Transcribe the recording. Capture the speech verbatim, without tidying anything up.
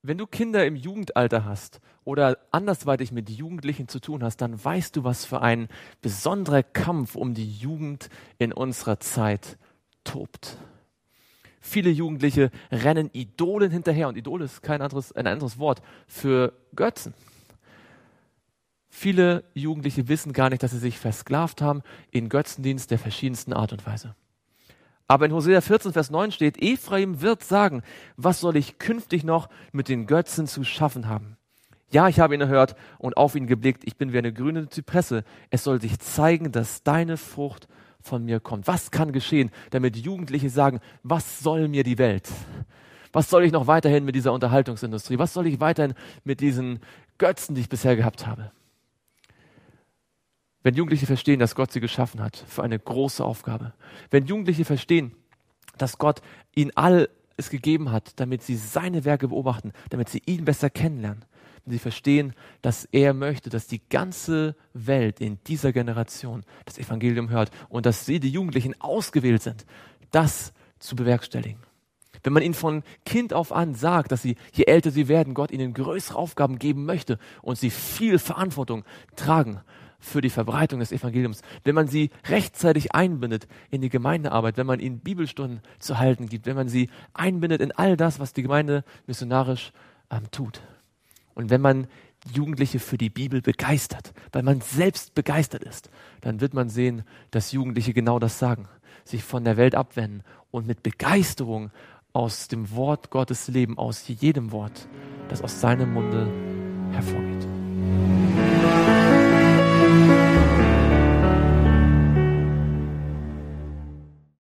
Wenn du Kinder im Jugendalter hast oder andersweitig mit Jugendlichen zu tun hast, dann weißt du, was für ein besonderer Kampf um die Jugend in unserer Zeit tobt. Viele Jugendliche rennen Idolen hinterher und Idol ist kein anderes, ein anderes Wort für Götzen. Viele Jugendliche wissen gar nicht, dass sie sich versklavt haben in Götzendienst der verschiedensten Art und Weise. Aber in Hosea vierzehn, Vers neun steht, Ephraim wird sagen, was soll ich künftig noch mit den Götzen zu schaffen haben? Ja, ich habe ihn erhört und auf ihn geblickt, ich bin wie eine grüne Zypresse. Es soll sich zeigen, dass deine Frucht von mir kommt. Was kann geschehen, damit Jugendliche sagen, was soll mir die Welt? Was soll ich noch weiterhin mit dieser Unterhaltungsindustrie? Was soll ich weiterhin mit diesen Götzen, die ich bisher gehabt habe? Wenn Jugendliche verstehen, dass Gott sie geschaffen hat für eine große Aufgabe. Wenn Jugendliche verstehen, dass Gott ihnen alles gegeben hat, damit sie seine Werke beobachten, damit sie ihn besser kennenlernen. Wenn sie verstehen, dass er möchte, dass die ganze Welt in dieser Generation das Evangelium hört und dass sie, die Jugendlichen, ausgewählt sind, das zu bewerkstelligen. Wenn man ihnen von Kind auf an sagt, dass sie, je älter sie werden, Gott ihnen größere Aufgaben geben möchte und sie viel Verantwortung tragen für die Verbreitung des Evangeliums, wenn man sie rechtzeitig einbindet in die Gemeindearbeit, wenn man ihnen Bibelstunden zu halten gibt, wenn man sie einbindet in all das, was die Gemeinde missionarisch ähm, tut. Und wenn man Jugendliche für die Bibel begeistert, weil man selbst begeistert ist, dann wird man sehen, dass Jugendliche genau das sagen, sich von der Welt abwenden und mit Begeisterung aus dem Wort Gottes leben, aus jedem Wort, das aus seinem Munde hervorgeht.